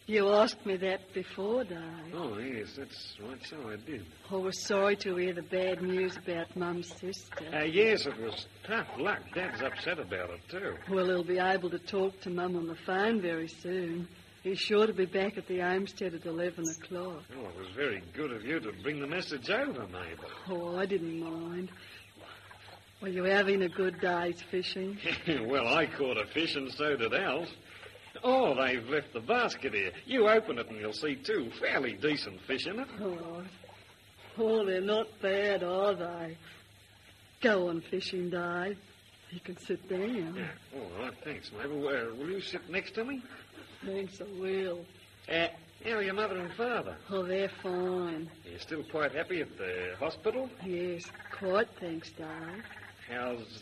You asked me that before, Dave. Oh, yes, that's right, so I did. I was sorry to hear the bad news about Mum's sister. Yes, it was tough luck. Dad's upset about it, too. Well, he'll be able to talk to Mum on the phone very soon. He's sure to be back at the homestead at 11 o'clock. Oh, it was very good of you to bring the message over, Mabel. Oh, I didn't mind. Were you having a good day's fishing? Well, I caught a fish and so did Alf. Oh, they've left the basket here. You open it and you'll see two fairly decent fish in it. Oh, they're not bad, are they? Go on fishing, Dave. You can sit down. Yeah. All right, thanks, Mabel. Will you sit next to me? Thanks, I will. How are your mother and father? Oh, they're fine. Are you still quite happy at the hospital? Yes, quite, thanks, Dave. How's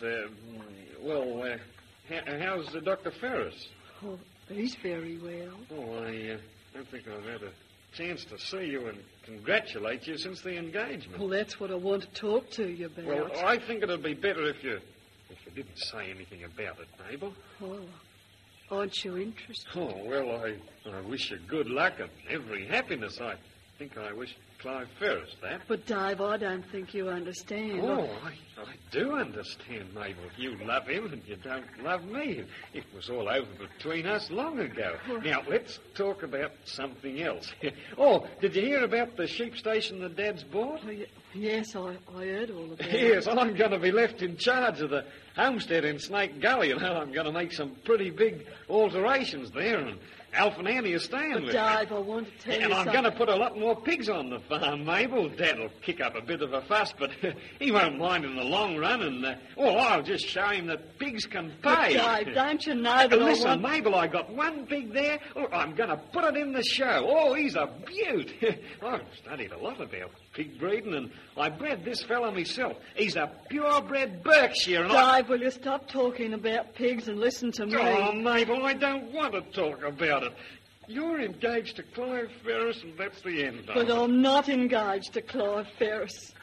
Dr. Ferris? Oh, he's very well. Oh, I don't think I've had a chance to see you and congratulate you since the engagement. Well, that's what I want to talk to you about. Well, I think it'd be better if you didn't say anything about it, Mabel. Oh, aren't you interested? Oh, well, I wish you good luck and every happiness. I think I wish Clive Ferris that. But, Dave, I don't think you understand. Oh, I do understand, Mabel. You love him and you don't love me. It was all over between us long ago. Now, let's talk about something else. Oh, did you hear about the sheep station that Dad's bought? Yes, I heard all about it. Yes, I'm going to be left in charge of the homestead in Snake Gully. You know, I'm going to make some pretty big alterations there, and Alf and Annie are staying with me. Dave, I want to tell you And I'm something. going to put a lot more pigs on the farm, Mabel. Dad'll kick up a bit of a fuss, but he won't mind in the long run, and, I'll just show him that pigs can pay. But, Dave, don't you know that Listen, Mabel, I got one pig there. Oh, I'm going to put it in the show. Oh, he's a beaut. I've studied a lot about pig breeding, and I bred this fella myself. He's a purebred Berkshire, and Dave, will you stop talking about pigs and listen to me? Oh, Mabel, I don't want to talk about it. You're engaged to Clive Ferris, and that's the end of it. But I'm not engaged to Clive Ferris.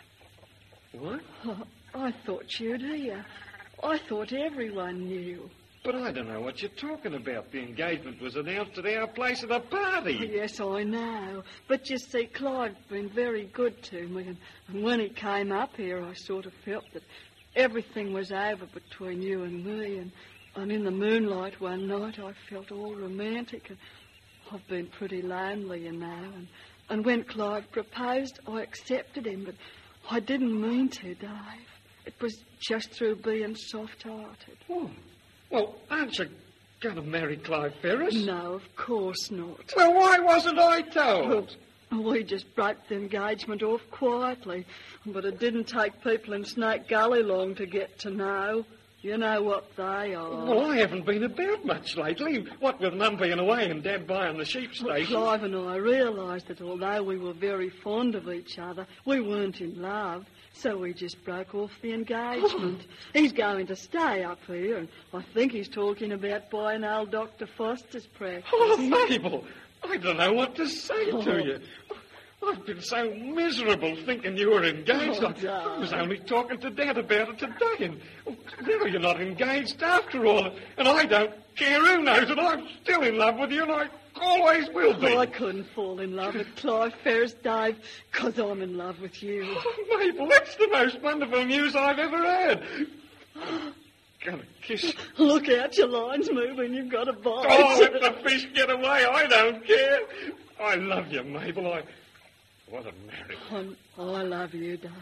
What? Oh, I thought you'd hear. I thought everyone knew. But I don't know what you're talking about. The engagement was announced at our place at a party. Yes, I know. But you see, Clive's been very good to me, and when he came up here, I sort of felt that everything was over between you and me, and in the moonlight one night I felt all romantic, and I've been pretty lonely, you know, and when Clive proposed, I accepted him, but I didn't mean to, Dave. It was just through being soft-hearted. Oh. Well, aren't you going to marry Clive Ferris? No, of course not. Well, why wasn't I told? We just broke the engagement off quietly, but it didn't take people in Snake Gully long to get to know. You know what they are. Well, I haven't been about much lately. What with Mum being away and Dad buying the sheep station. Well, Clive and I realised that although we were very fond of each other, we weren't in love. So we just broke off the engagement. He's going to stay up here, and I think he's talking about buying old Dr. Foster's practice. Oh, Mabel, I don't know what to say to you. I've been so miserable thinking you were engaged. I was only talking to Dad about it today, and now you're not engaged after all. And I don't care who knows it. I'm still in love with you, and I always will be. Oh, I couldn't fall in love with Clive Ferris, Dave, because I'm in love with you. Oh, Mabel, that's the most wonderful news I've ever heard. Gonna kiss. Look out, your line's moving. You've got a bite. Oh, let the fish get away. I don't care. I love you, Mabel. What a marriage. I love you, Dave.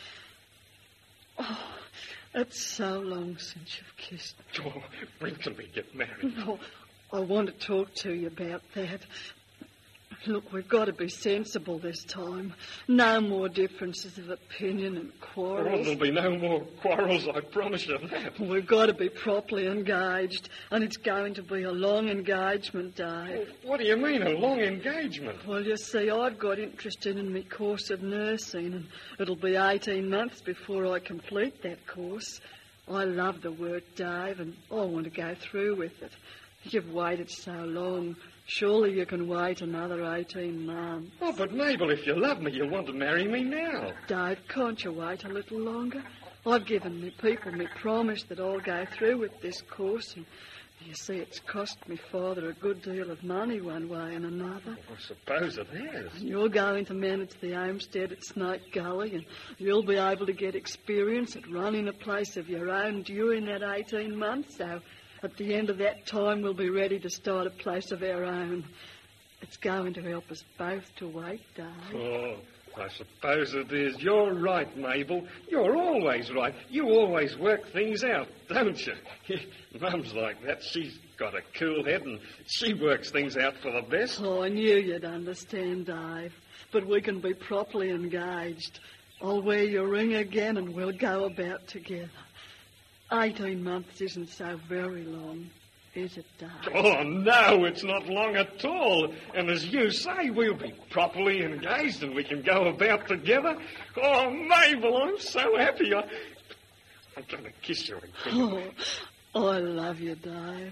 Oh, it's so long since you've kissed me. Oh, when can we get married? Oh, I want to talk to you about that. Look, we've got to be sensible this time. No more differences of opinion and Oh, quarrels. there'll be no more quarrels, I promise you that. We've got to be properly engaged, and it's going to be a long engagement, Dave. What do you mean, a long engagement? Well, you see, I've got interested in my course of nursing, and it'll be 18 months before I complete that course. I love the work, Dave, and I want to go through with it. You've waited so long. Surely you can wait another 18 months. Oh, but Mabel, if you love me, you'll want to marry me now. Dave, can't you wait a little longer? I've given me people my promise that I'll go through with this course, and You see, it's cost me father a good deal of money one way and another. I suppose it has. And you're going to manage the homestead at Snake Gully, and you'll be able to get experience at running a place of your own during that 18 months, so at the end of that time we'll be ready to start a place of our own. It's going to help us both to wait, Dave. Oh, I suppose it is. You're right, Mabel. You're always right. You always work things out, don't you? Mum's like that. She's got a cool head and she works things out for the best. Oh, I knew you'd understand, Dave. But we can be properly engaged. I'll wear your ring again and we'll go about together. 18 months isn't so very long, is it, Dave? Oh, no, it's not long at all. And as you say, we'll be properly engaged and we can go about together. Oh, Mabel, I'm so happy. I'm going to kiss you again. Oh, I love you, Dave.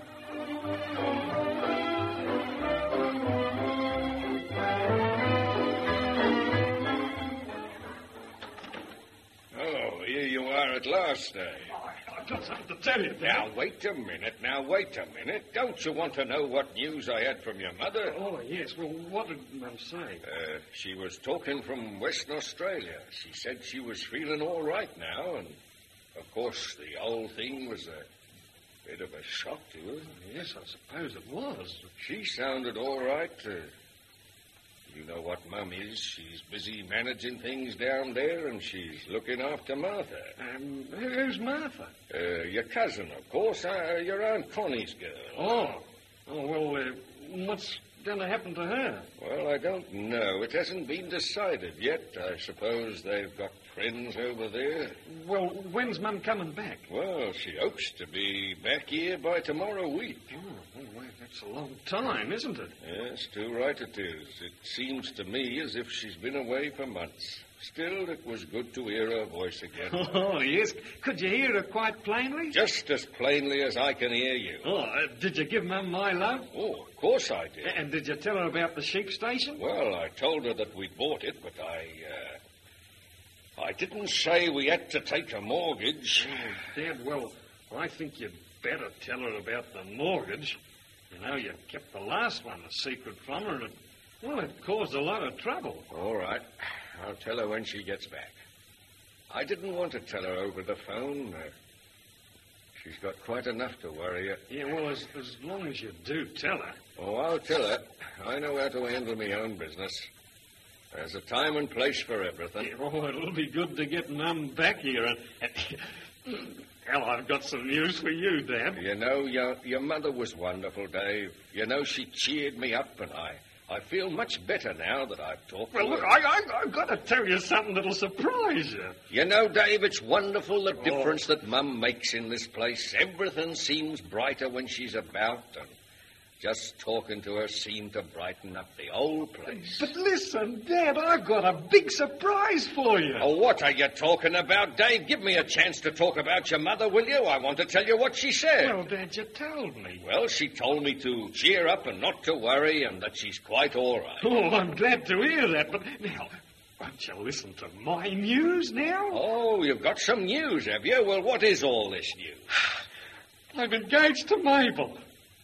Oh, here you are at last, Dave. I've got something to tell you, Dad. Now, wait a minute. Don't you want to know what news I had from your mother? Oh, yes. Well, what did Mum say? She was talking from Western Australia. She said she was feeling all right now, and, of course, the whole thing was a bit of a shock to her. Yes, I suppose it was. She sounded all right. You know what Mum is. She's busy managing things down there, and she's looking after Martha. Who's Martha? Your cousin, of course. Your Aunt Connie's girl. Well, what's going to happen to her? Well, I don't know. It hasn't been decided yet. I suppose they've got friends over there. Well, when's Mum coming back? Well, she hopes to be back here by tomorrow week. Oh, well, that's a long time, isn't it? Yes, too right it is. It seems to me as if she's been away for months. Still, it was good to hear her voice again. Oh, yes. Could you hear her quite plainly? Just as plainly as I can hear you. Oh, did you give Mum my love? Oh, of course I did. And did you tell her about the sheep station? Well, I told her that we'd bought it, but I didn't say we had to take a mortgage. Oh, Dad, well, I think you'd better tell her about the mortgage. You know, you kept the last one a secret from her, and, well, it caused a lot of trouble. All right. I'll tell her when she gets back. I didn't want to tell her over the phone. She's got quite enough to worry her. Yeah, well, as long as you do tell her. Oh, I'll tell her. I know how to handle my own business. There's a time and place for everything. Yeah, oh, it'll be good to get Mum back here. Well, I've got some news for you, Dad. You know, your mother was wonderful, Dave. You know, she cheered me up, and I feel much better now that I've talked to her. Well, look, I've got to tell you something that'll surprise you. You know, Dave, it's wonderful the difference that Mum makes in this place. Everything seems brighter when she's about, and just talking to her seemed to brighten up the whole place. But listen, Dad, I've got a big surprise for you. Oh, what are you talking about, Dave? Give me a chance to talk about your mother, will you? I want to tell you what she said. Well, Dad, you told me. Well, she told me to cheer up and not to worry and that she's quite all right. Oh, I'm glad to hear that, but now, won't you listen to my news now? Oh, you've got some news, have you? Well, what is all this news? I'm engaged to Mabel.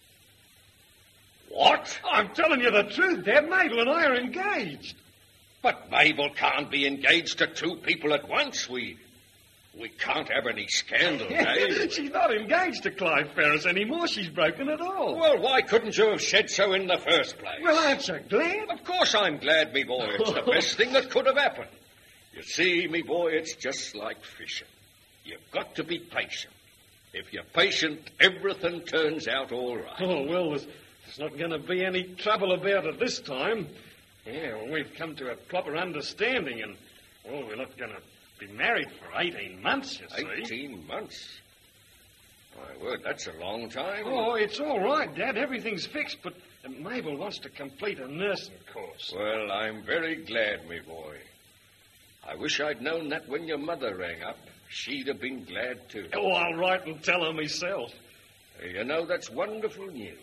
What? I'm telling you the truth, Dad. Mabel and I are engaged. But Mabel can't be engaged to two people at once. We can't have any scandal, Dave. She's not engaged to Clive Ferris anymore. She's broken it all. Well, why couldn't you have said so in the first place? Well, aren't you glad? Of course I'm glad, me boy. It's the best thing that could have happened. You see, me boy, it's just like fishing. You've got to be patient. If you're patient, everything turns out all right. Oh, well, there's not going to be any trouble about it this time. Yeah, well, we've come to a proper understanding, and, well, we're not going to be married for 18 months, you see. 18 months? My word, that's a long time. Oh, it's all right, Dad. Everything's fixed, but Mabel wants to complete a nursing course. Well, I'm very glad, me boy. I wish I'd known that when your mother rang up. She'd have been glad, too. Oh, I'll write and tell her myself. You know, that's wonderful news.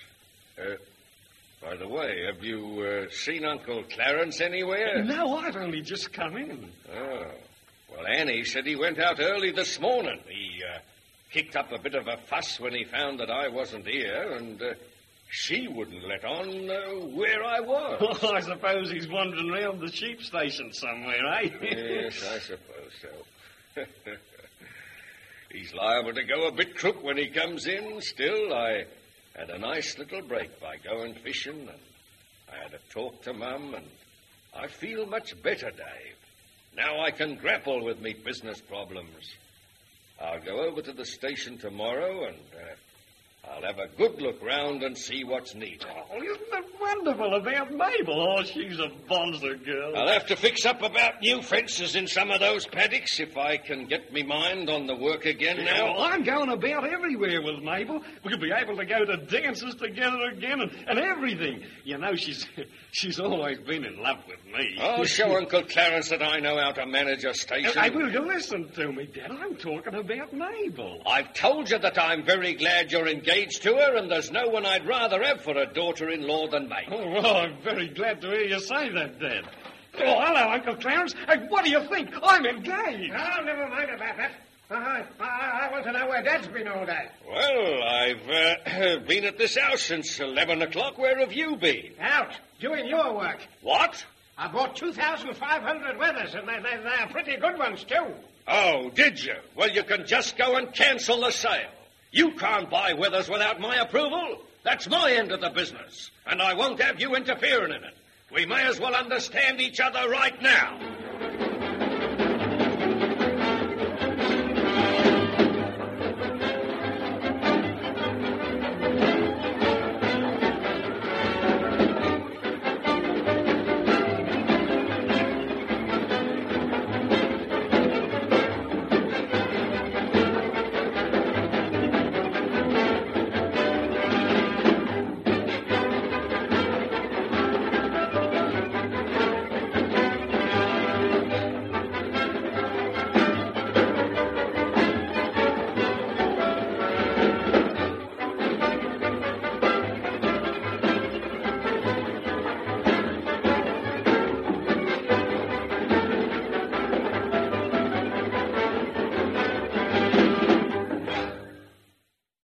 By the way, have you seen Uncle Clarence anywhere? No, I've only just come in. Oh. Well, Annie said he went out early this morning. kicked up a bit of a fuss when he found that I wasn't here, and she wouldn't let on where I was. Well, I suppose he's wandering round the sheep station somewhere, eh? Yes, I suppose so. He's liable to go a bit crook when he comes in. Still, I had a nice little break by going fishing, and I had a talk to Mum, and I feel much better, Dave. Now I can grapple with me business problems. I'll go over to the station tomorrow, and I'll have a good look round and see what's needed. Oh, isn't that wonderful about Mabel? Oh, she's a bonzer girl. I'll have to fix up about new fences in some of those paddocks if I can get me mind on the work again now. Well, I'm going about everywhere with Mabel. We'll be able to go to dances together again and everything. You know, she's always been in love with me. Oh, show Uncle Clarence that I know how to manage a station. Hey, will you listen to me, Dad? I'm talking about Mabel. I've told you that I'm very glad you're engaged to her, and there's no one I'd rather have for a daughter-in-law than Mabel. Oh, well, I'm very glad to hear you say that, Dad. Oh, hello, Uncle Clarence. Hey, what do you think? I'm engaged. Oh, never mind about that. I want to know where Dad's been all day. Well, I've been at this house since 11 o'clock. Where have you been? Out, doing your work. What? I bought 2,500 wethers, and they're pretty good ones, too. Oh, did you? Well, you can just go and cancel the sale. You can't buy wethers without my approval. That's my end of the business, and I won't have you interfering in it. We may as well understand each other right now.